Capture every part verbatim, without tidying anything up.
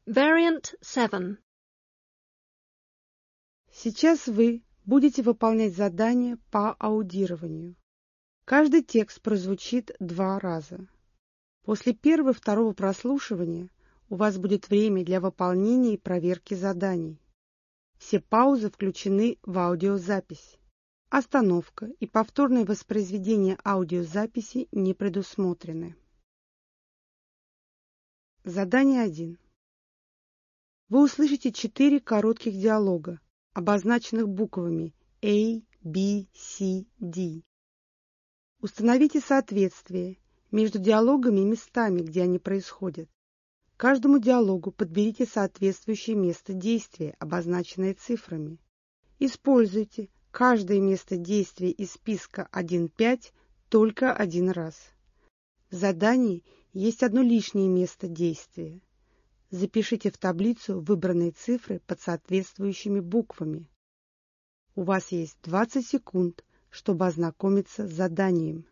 Variant seven. Сейчас вы будете выполнять задание по аудированию. Каждый текст прозвучит два раза. После первого и второго прослушивания у вас будет время для выполнения и проверки заданий. Все паузы включены в аудиозапись. Остановка и повторное воспроизведение аудиозаписи не предусмотрены. Задание один. Вы услышите четыре коротких диалога, обозначенных буквами A, B, C, D. Установите соответствие между диалогами и местами, где они происходят. Каждому диалогу подберите соответствующее место действия, обозначенное цифрами. Используйте каждое место действия из списка один пять только один раз. В задании есть одно лишнее место действия. Запишите в таблицу выбранные цифры под соответствующими буквами. У вас есть двадцать секунд, чтобы ознакомиться с заданием.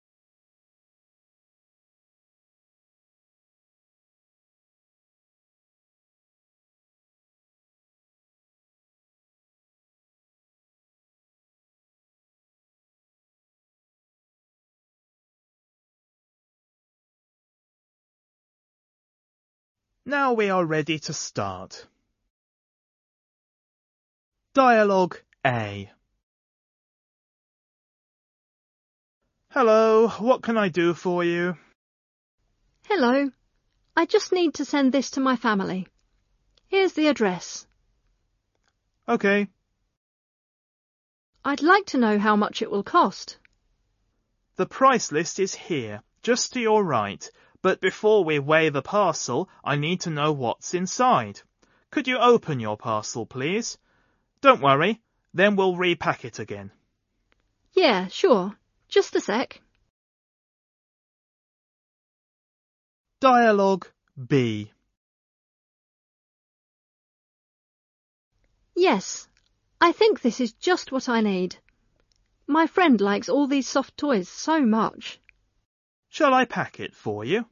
Now we are ready to start. Dialogue A. Hello, what can I do for you? Hello. I just need to send this to my family. Here's the address. Okay. I'd like to know how much it will cost. The price list is here, just to your right, but before we weigh the parcel, I need to know what's inside. Could you open your parcel, please? Don't worry, then we'll repack it again. Yeah, sure. Just a sec. Dialogue B. Yes, I think this is just what I need. My friend likes all these soft toys so much. Shall I pack it for you?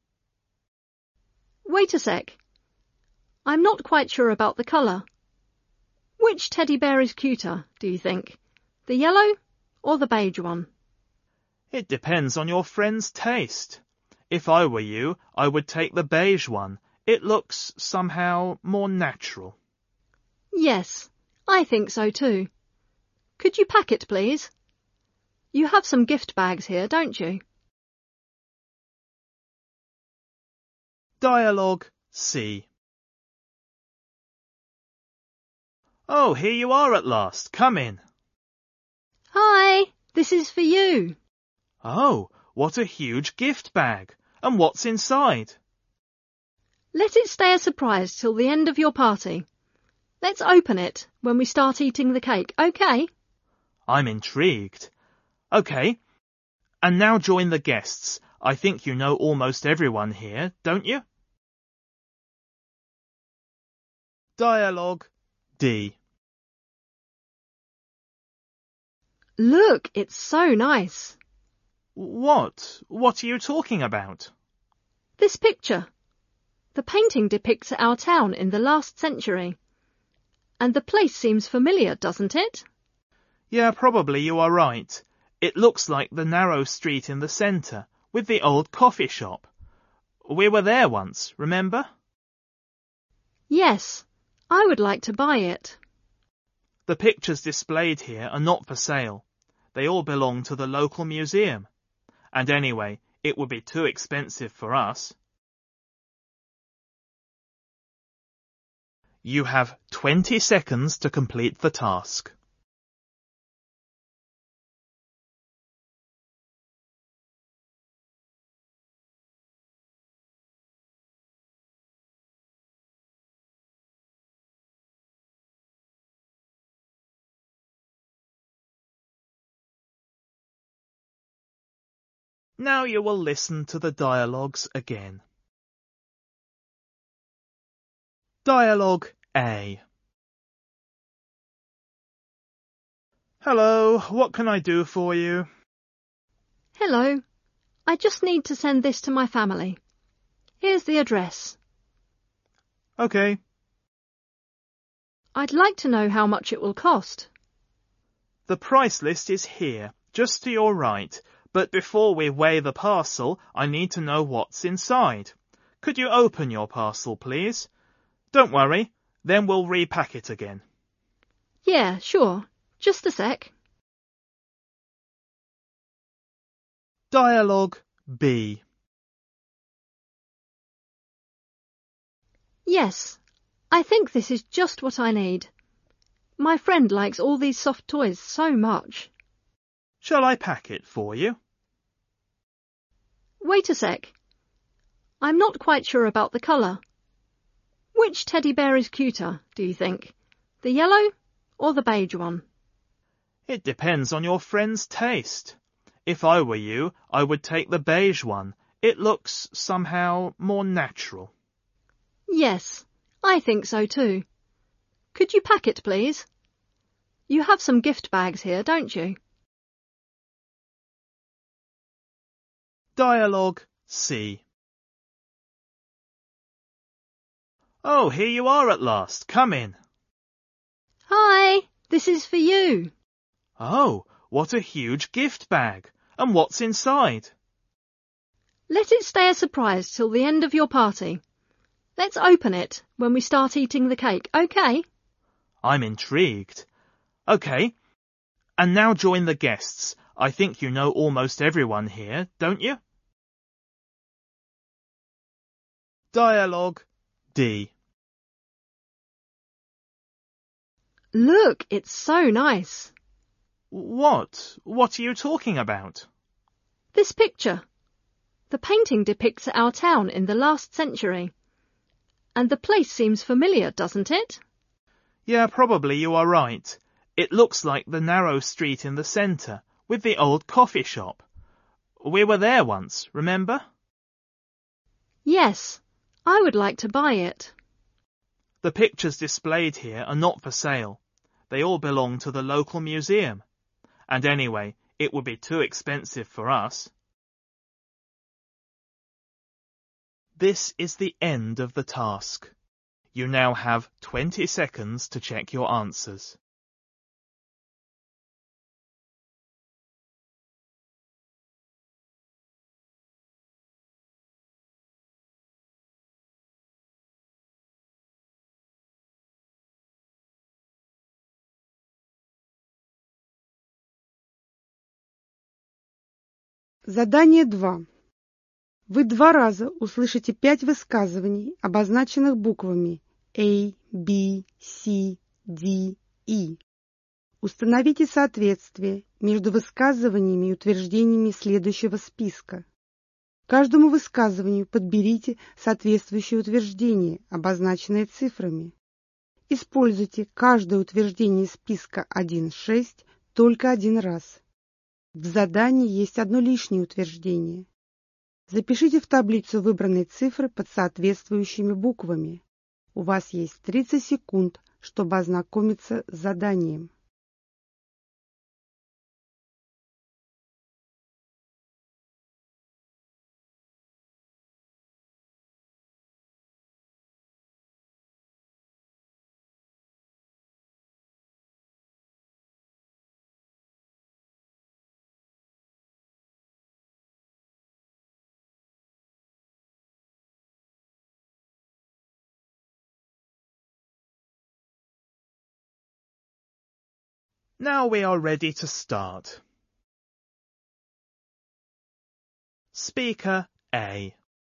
Wait a sec. I'm not quite sure about the colour. Which teddy bear is cuter, do you think? The yellow or the beige one? It depends on your friend's taste. If I were you, I would take the beige one. It looks somehow more natural. Yes, I think so too. Could you pack it, please? You have some gift bags here, don't you? Dialogue C. Oh, here you are at last. Come in. Hi, this is for you. Oh, what a huge gift bag. And what's inside? Let it stay a surprise till the end of your party. Let's open it when we start eating the cake, okay? I'm intrigued. Okay. And now join the guests. I think you know almost everyone here, don't you? Dialogue D. Look, it's so nice. What? What are you talking about? This picture. The painting depicts our town in the last century. And the place seems familiar, doesn't it? Yeah, probably you are right. It looks like the narrow street in the centre, with the old coffee shop. We were there once, remember? Yes, I would like to buy it. The pictures displayed here are not for sale. They all belong to the local museum. And anyway, it would be too expensive for us. You have twenty seconds to complete the task. Now you will listen to the dialogues again. Dialogue A. Hello, what can I do for you? Hello. I just need to send this to my family. Here's the address. Okay. I'd like to know how much it will cost. The price list is here, just to your right, but before we weigh the parcel, I need to know what's inside. Could you open your parcel, please? Don't worry, then we'll repack it again. Yeah, sure. Just a sec. Dialogue B. Yes, I think this is just what I need. My friend likes all these soft toys so much. Shall I pack it for you? Wait a sec. I'm not quite sure about the colour. Which teddy bear is cuter, do you think? The yellow or the beige one? It depends on your friend's taste. If I were you, I would take the beige one. It looks somehow more natural. Yes, I think so too. Could you pack it, please? You have some gift bags here, don't you? Dialogue C. Oh, here you are at last. Come in. Hi, this is for you. Oh, what a huge gift bag. And what's inside? Let it stay a surprise till the end of your party. Let's open it when we start eating the cake, okay? I'm intrigued. Okay. And now join the guests. I think you know almost everyone here, don't you? Dialogue D. Look, it's so nice. What? What are you talking about? This picture. The painting depicts our town in the last century. And the place seems familiar, doesn't it? Yeah, probably you are right. It looks like the narrow street in the centre, with the old coffee shop. We were there once, remember? Yes, I would like to buy it. The pictures displayed here are not for sale. They all belong to the local museum. And anyway, it would be too expensive for us. This is the end of the task. You now have twenty seconds to check your answers. Задание два. Вы два раза услышите пять высказываний, обозначенных буквами A, B, C, D, E. Установите соответствие между высказываниями и утверждениями следующего списка. К каждому высказыванию подберите соответствующее утверждение, обозначенное цифрами. Используйте каждое утверждение списка один шесть только один раз. В задании есть одно лишнее утверждение. Запишите в таблицу выбранные цифры под соответствующими буквами. У вас есть тридцать секунд, чтобы ознакомиться с заданием. Now we are ready to start. Speaker A.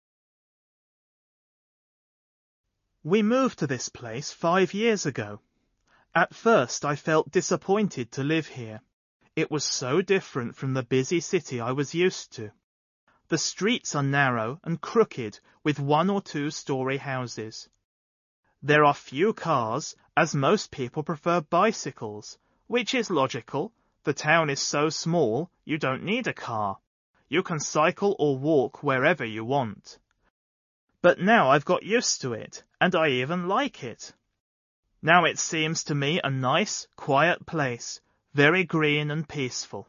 We moved to this place five years ago. At first I felt disappointed to live here. It was so different from the busy city I was used to. The streets are narrow and crooked with one or two story houses. There are few cars, as most people prefer bicycles, which is logical. The town is so small, you don't need a car. You can cycle or walk wherever you want. But now I've got used to it, and I even like it. Now it seems to me a nice, quiet place, very green and peaceful.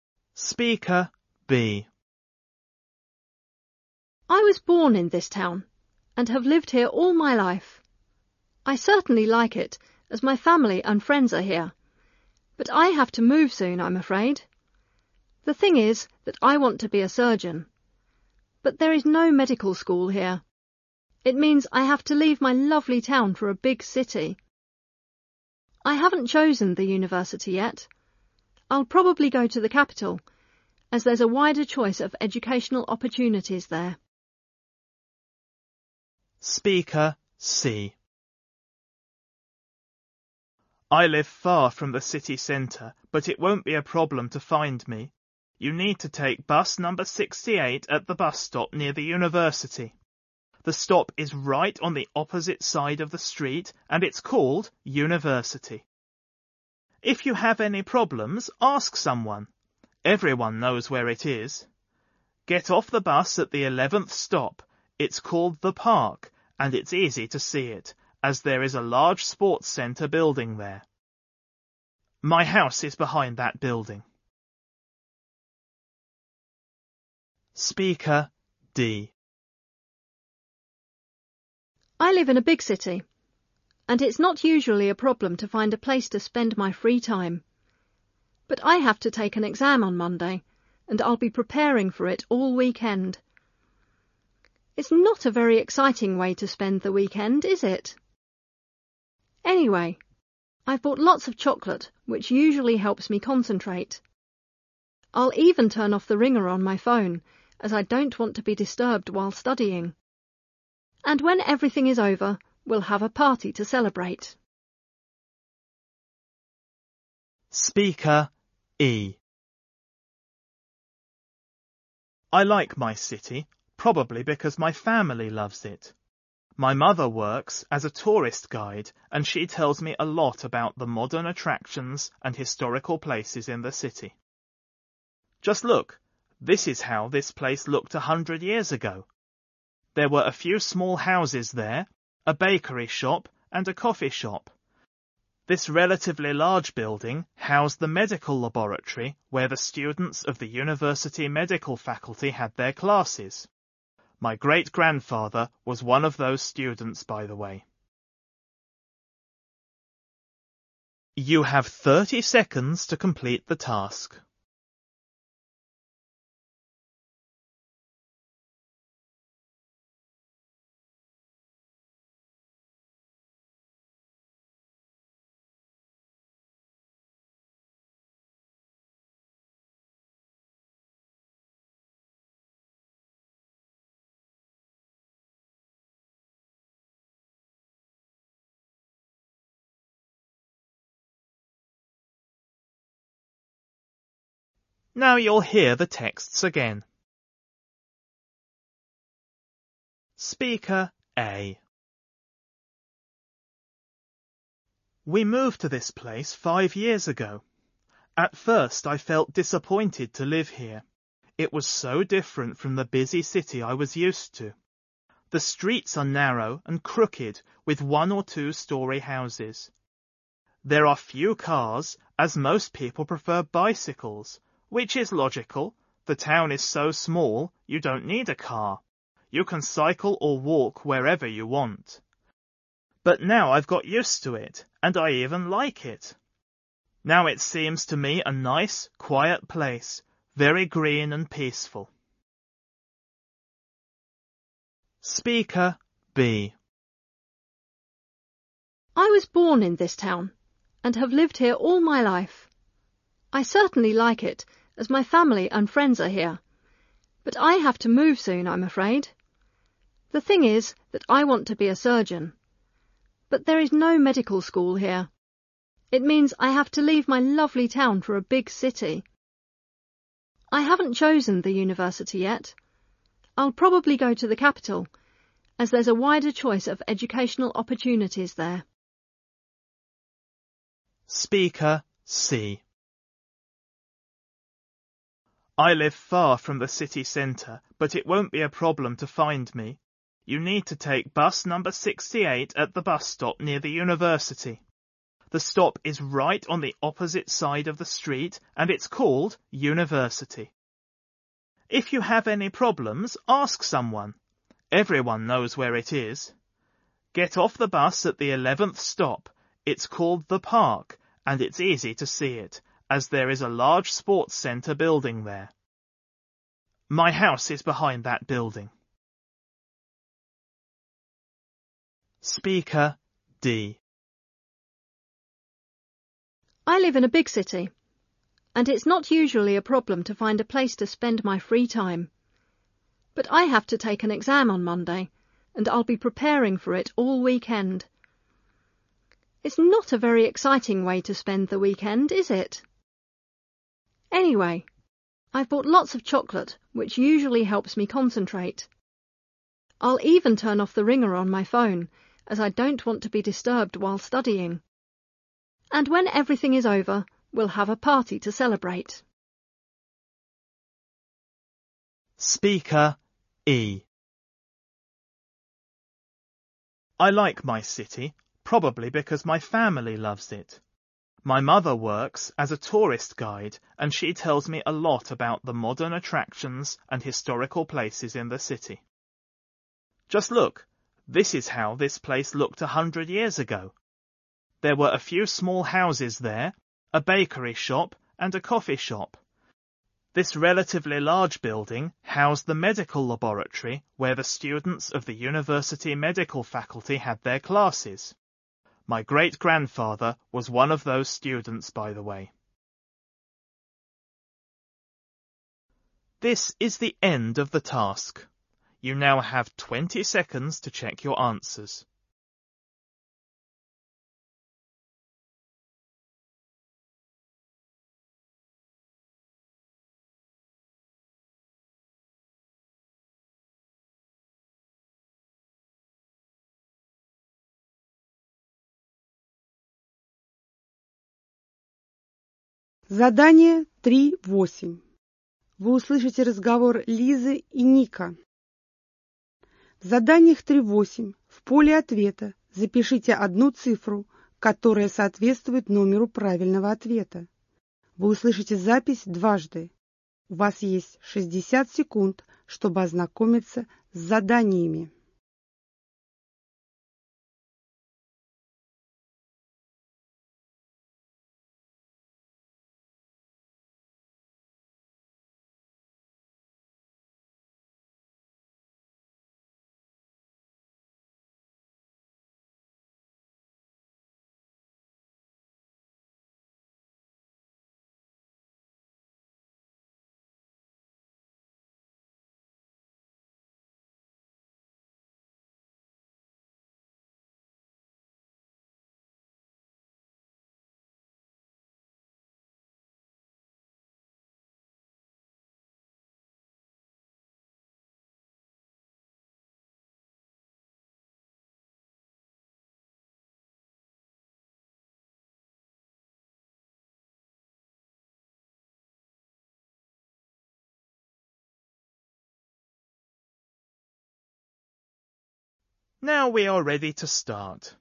Speaker B. I was born in this town. and have lived here all my life. I certainly like it, as my family and friends are here. But I have to move soon, I'm afraid. The thing is that I want to be a surgeon. But there is no medical school here. It means I have to leave my lovely town for a big city. I haven't chosen the university yet. I'll probably go to the capital, as there's a wider choice of educational opportunities there. Speaker C. I live far from the city centre, but it won't be a problem to find me. You need to take bus number sixty-eight at the bus stop near the university. The stop is right on the opposite side of the street, and it's called University. If you have any problems, ask someone. Everyone knows where it is. Get off the bus at the eleventh stop. It's called the Park, and it's easy to see it, as there is a large sports centre building there. My house is behind that building. Speaker D. I live in a big city, and it's not usually a problem to find a place to spend my free time. But I have to take an exam on Monday, and I'll be preparing for it all weekend. It's not a very exciting way to spend the weekend, is it? Anyway, I've bought lots of chocolate, which usually helps me concentrate. I'll even turn off the ringer on my phone, as I don't want to be disturbed while studying. And when everything is over, we'll have a party to celebrate. Speaker E. I like my city, probably because my family loves it. My mother works as a tourist guide, and she tells me a lot about the modern attractions and historical places in the city. Just look, this is how this place looked a hundred years ago. There were a few small houses there, a bakery shop and a coffee shop. This relatively large building housed the medical laboratory where the students of the university medical faculty had their classes. My great-grandfather was one of those students, by the way. You have thirty seconds to complete the task. Now you'll hear the texts again. Speaker A. We moved to this place five years ago. At first I felt disappointed to live here. It was so different from the busy city I was used to. The streets are narrow and crooked with one or two story houses. There are few cars, as most people prefer bicycles, which is logical. The town is so small, you don't need a car. You can cycle or walk wherever you want. But now I've got used to it, and I even like it. Now it seems to me a nice, quiet place, very green and peaceful. Speaker B. I was born in this town, and have lived here all my life. I certainly like it, as my family and friends are here. But I have to move soon, I'm afraid. The thing is that I want to be a surgeon. But there is no medical school here. It means I have to leave my lovely town for a big city. I haven't chosen the university yet. I'll probably go to the capital, as there's a wider choice of educational opportunities there. Speaker C. I live far from the city centre, but it won't be a problem to find me. You need to take bus number sixty-eight at the bus stop near the university. The stop is right on the opposite side of the street, and it's called University. If you have any problems, ask someone. Everyone knows where it is. Get off the bus at the eleventh stop. It's called the Park, and it's easy to see it, as there is a large sports centre building there. My house is behind that building. Speaker D. I live in a big city, and it's not usually a problem to find a place to spend my free time. But I have to take an exam on Monday, and I'll be preparing for it all weekend. It's not a very exciting way to spend the weekend, is it? Anyway, I've bought lots of chocolate, which usually helps me concentrate. I'll even turn off the ringer on my phone, as I don't want to be disturbed while studying. And when everything is over, we'll have a party to celebrate. Speaker E. I like my city, probably because my family loves it. My mother works as a tourist guide, and she tells me a lot about the modern attractions and historical places in the city. Just look, this is how this place looked a hundred years ago. There were a few small houses there, a bakery shop and a coffee shop. This relatively large building housed the medical laboratory where the students of the university medical faculty had their classes. My great-grandfather was one of those students, by the way. This is the end of the task. You now have twenty seconds to check your answers. Задание три восемь. Вы услышите разговор Лизы и Ника. В заданиях три восемь в поле ответа запишите одну цифру, которая соответствует номеру правильного ответа. Вы услышите запись дважды. У вас есть шестьдесят секунд, чтобы ознакомиться с заданиями. Now we are ready to start.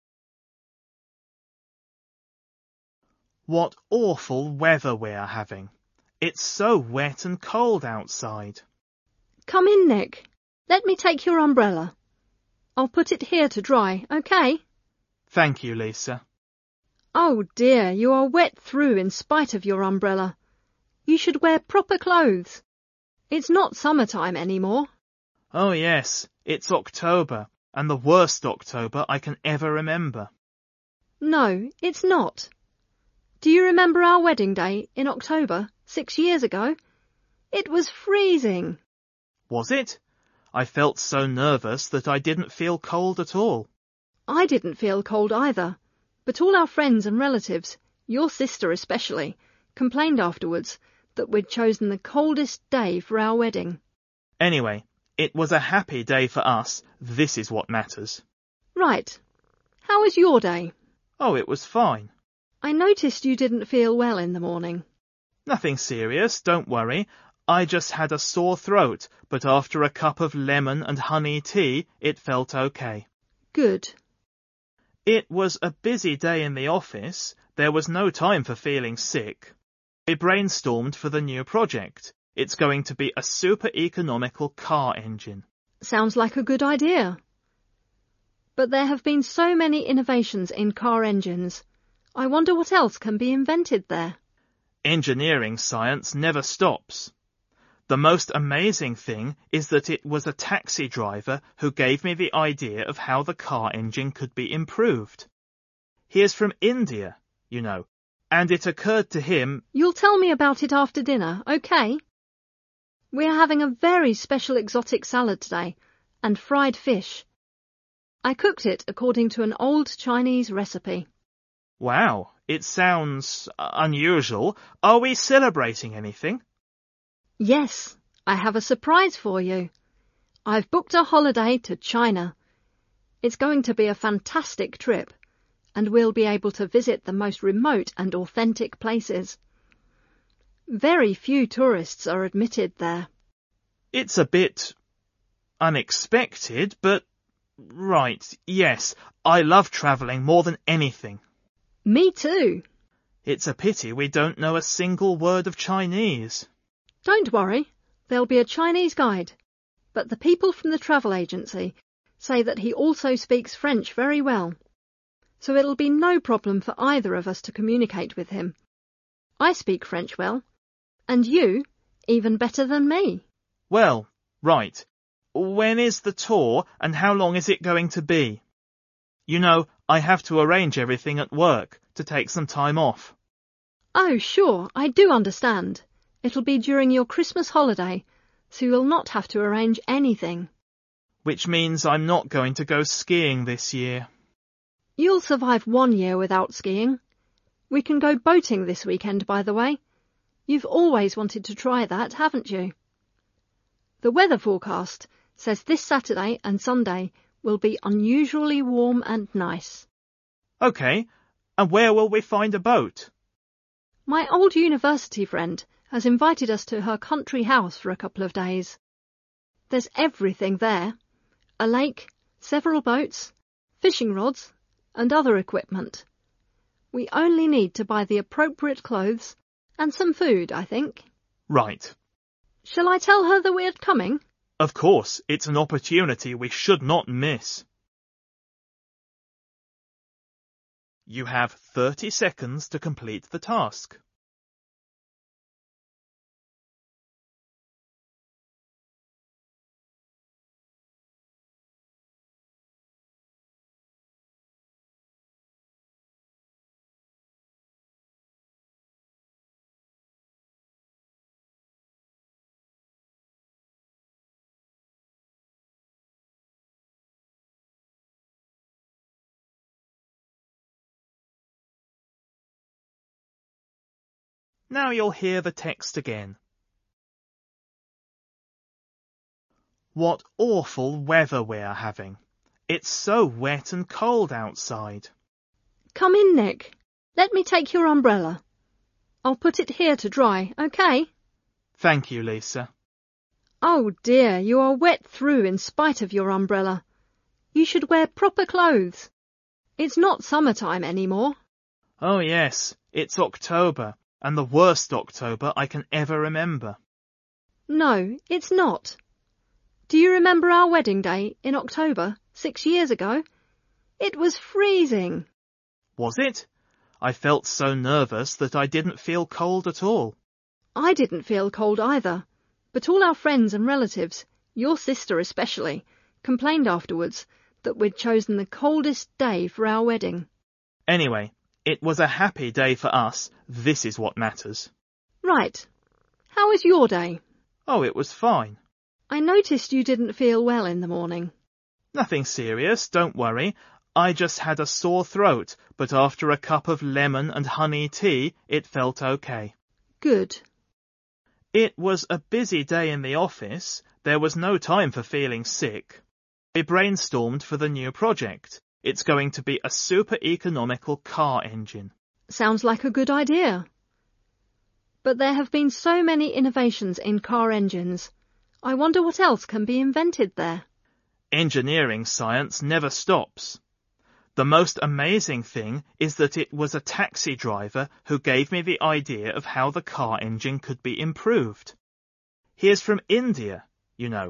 What awful weather we are having. It's so wet and cold outside. Come in, Nick. Let me take your umbrella. I'll put it here to dry, okay? Thank you, Lisa. Oh dear, you are wet through in spite of your umbrella. You should wear proper clothes. It's not summertime anymore. Oh yes, it's October, and the worst October I can ever remember. No, it's not. Do you remember our wedding day in October, six years ago? It was freezing. Was it? I felt so nervous that I didn't feel cold at all. I didn't feel cold either, but all our friends and relatives, your sister especially, complained afterwards that we'd chosen the coldest day for our wedding. Anyway, it was a happy day for us. This is what matters. Right. How was your day? Oh, it was fine. I noticed you didn't feel well in the morning. Nothing serious, don't worry. I just had a sore throat, but after a cup of lemon and honey tea, it felt okay. Good. It was a busy day in the office. There was no time for feeling sick. We brainstormed for the new project. It's going to be a super economical car engine. Sounds like a good idea. But there have been so many innovations in car engines. I wonder what else can be invented there. Engineering science never stops. The most amazing thing is that it was a taxi driver who gave me the idea of how the car engine could be improved. He is from India, you know, and it occurred to him... You'll tell me about it after dinner, okay? We're having a very special exotic salad today, and fried fish. I cooked it according to an old Chinese recipe. Wow, it sounds unusual. Are we celebrating anything? Yes, I have a surprise for you. I've booked a holiday to China. It's going to be a fantastic trip, and we'll be able to visit the most remote and authentic places. Very few tourists are admitted there. It's a bit unexpected, but right, yes, I love travelling more than anything. Me too. It's a pity we don't know a single word of Chinese. Don't worry, there'll be a Chinese guide, but the people from the travel agency say that he also speaks French very well, so it'll be no problem for either of us to communicate with him. I speak French well, and you even better than me. Well, right. When is the tour and how long is it going to be? You know, I have to arrange everything at work to take some time off. Oh, sure, I do understand. It'll be during your Christmas holiday, so you'll not have to arrange anything. Which means I'm not going to go skiing this year. You'll survive one year without skiing. We can go boating this weekend, by the way. You've always wanted to try that, haven't you? The weather forecast says this Saturday and Sunday will be unusually warm and nice. OK, and where will we find a boat? My old university friend has invited us to her country house for a couple of days. There's everything there. A lake, several boats, fishing rods, and other equipment. We only need to buy the appropriate clothes and some food, I think. Right. Shall I tell her that we're coming? Of course, it's an opportunity we should not miss. You have thirty seconds to complete the task. Now you'll hear the text again. What awful weather we are having. It's so wet and cold outside. Come in, Nick. Let me take your umbrella. I'll put it here to dry, okay? Thank you, Lisa. Oh dear, you are wet through in spite of your umbrella. You should wear proper clothes. It's not summertime anymore. Oh yes, it's October. And the worst October I can ever remember. No, it's not. Do you remember our wedding day in October, six years ago? It was freezing. Was it? I felt so nervous that I didn't feel cold at all. I didn't feel cold either, but all our friends and relatives, your sister especially, complained afterwards that we'd chosen the coldest day for our wedding. Anyway, it was a happy day for us. This is what matters. Right. How was your day? Oh, it was fine. I noticed you didn't feel well in the morning. Nothing serious, don't worry. I just had a sore throat, but after a cup of lemon and honey tea, it felt okay. Good. It was a busy day in the office. There was no time for feeling sick. We brainstormed for the new project. It's going to be a super economical car engine. Sounds like a good idea. But there have been so many innovations in car engines. I wonder what else can be invented there. Engineering science never stops. The most amazing thing is that it was a taxi driver who gave me the idea of how the car engine could be improved. He is from India, you know,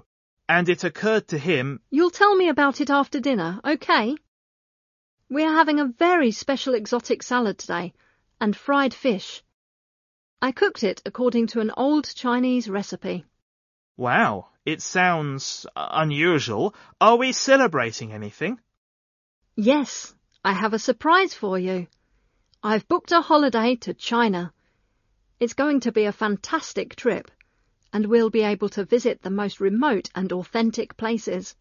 and it occurred to him... You'll tell me about it after dinner, okay? We're having a very special exotic salad today, and fried fish. I cooked it according to an old Chinese recipe. Wow, it sounds unusual. Are we celebrating anything? Yes, I have a surprise for you. I've booked a holiday to China. It's going to be a fantastic trip, and we'll be able to visit the most remote and authentic places.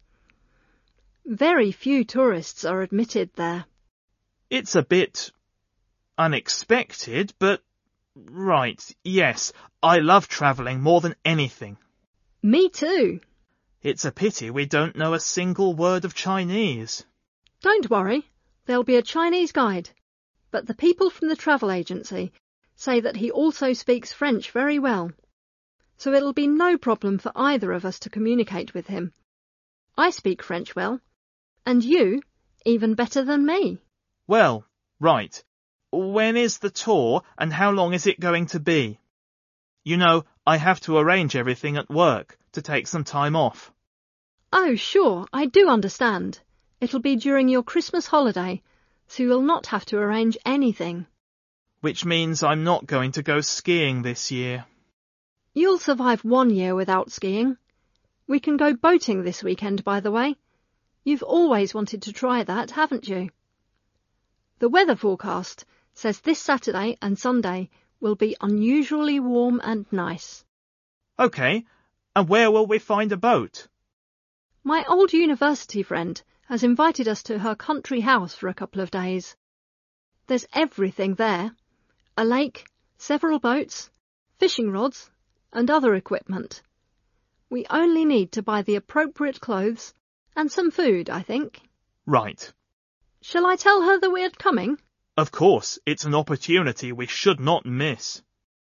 Very few tourists are admitted there. It's a bit unexpected, but right, yes, I love travelling more than anything. Me too. It's a pity we don't know a single word of Chinese. Don't worry, there'll be a Chinese guide, but the people from the travel agency say that he also speaks French very well, so it'll be no problem for either of us to communicate with him. I speak French well, and you even better than me. Well, right. When is the tour and how long is it going to be? You know, I have to arrange everything at work to take some time off. Oh, sure, I do understand. It'll be during your Christmas holiday, so you'll not have to arrange anything. Which means I'm not going to go skiing this year. You'll survive one year without skiing. We can go boating this weekend, by the way. You've always wanted to try that, haven't you? The weather forecast says this Saturday and Sunday will be unusually warm and nice. OK, and where will we find a boat? My old university friend has invited us to her country house for a couple of days. There's everything there. A lake, several boats, fishing rods, and other equipment. We only need to buy the appropriate clothes and some food, I think. Right. Shall I tell her that we're coming? Of course, it's an opportunity we should not miss.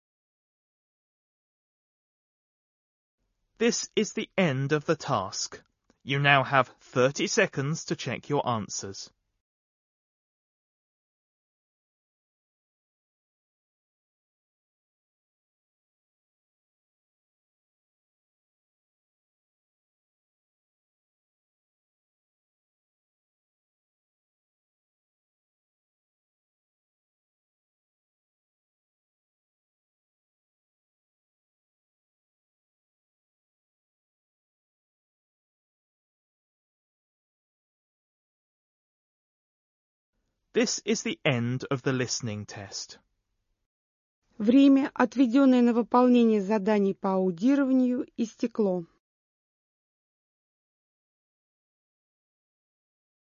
This is the end of the task. You now have thirty seconds to check your answers. This is the end of the listening test. Время, отведенное на выполнение заданий по аудированию, истекло.